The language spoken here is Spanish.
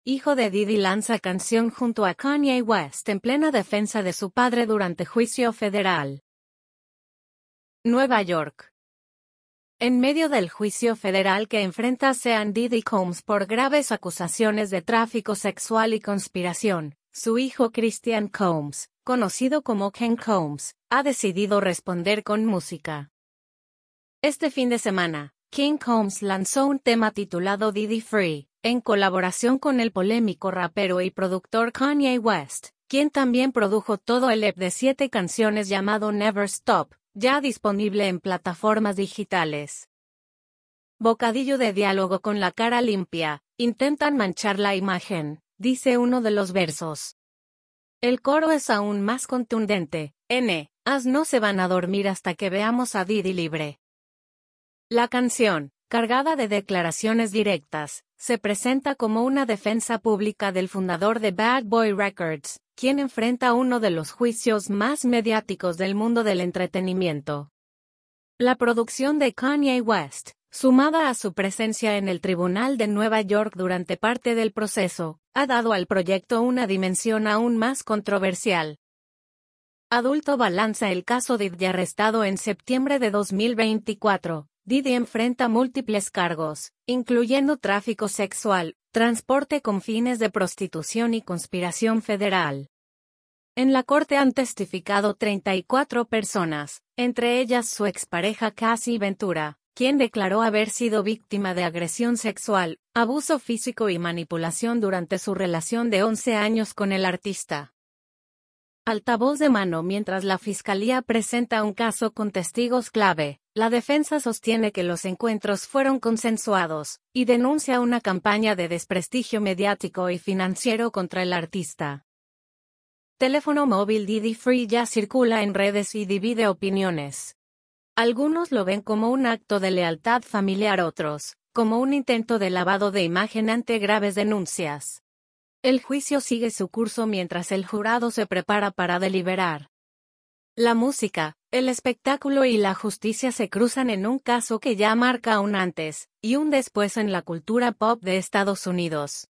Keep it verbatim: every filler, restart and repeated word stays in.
hijo de Diddy, lanza canción junto a Kanye West en plena defensa de su padre durante juicio federal. Nueva York. En medio del juicio federal que enfrenta a Sean Diddy Combs por graves acusaciones de tráfico sexual y conspiración, su hijo Christian Combs, conocido como Ken Combs, ha decidido responder con música. Este fin de semana, Ken Combs lanzó un tema titulado Diddy Free, en colaboración con el polémico rapero y productor Kanye West, quien también produjo todo el E P de siete canciones llamado Never Stop, ya disponible en plataformas digitales. Bocadillo de diálogo con la cara limpia, intentan manchar la imagen, dice uno de los versos. El coro es aún más contundente, N, as no se van a dormir hasta que veamos a Diddy libre. La canción, cargada de declaraciones directas, se presenta como una defensa pública del fundador de Bad Boy Records, quien enfrenta uno de los juicios más mediáticos del mundo del entretenimiento. La producción de Kanye West, sumada a su presencia en el Tribunal de Nueva York durante parte del proceso, ha dado al proyecto una dimensión aún más controversial. Adulto balanza el caso Diddy. Arrestado en septiembre de dos mil veinticuatro, Diddy enfrenta múltiples cargos, incluyendo tráfico sexual, transporte con fines de prostitución y conspiración federal. En la corte han testificado treinta y cuatro personas, entre ellas su expareja Cassie Ventura, quien declaró haber sido víctima de agresión sexual, abuso físico y manipulación durante su relación de once años con el artista. Altavoz de mano. Mientras la fiscalía presenta un caso con testigos clave, la defensa sostiene que los encuentros fueron consensuados, y denuncia una campaña de desprestigio mediático y financiero contra el artista. Teléfono móvil Diddy Free ya circula en redes y divide opiniones. Algunos lo ven como un acto de lealtad familiar, otros, como un intento de lavado de imagen ante graves denuncias. El juicio sigue su curso mientras el jurado se prepara para deliberar. La música, el espectáculo y la justicia se cruzan en un caso que ya marca un antes y un después en la cultura pop de Estados Unidos.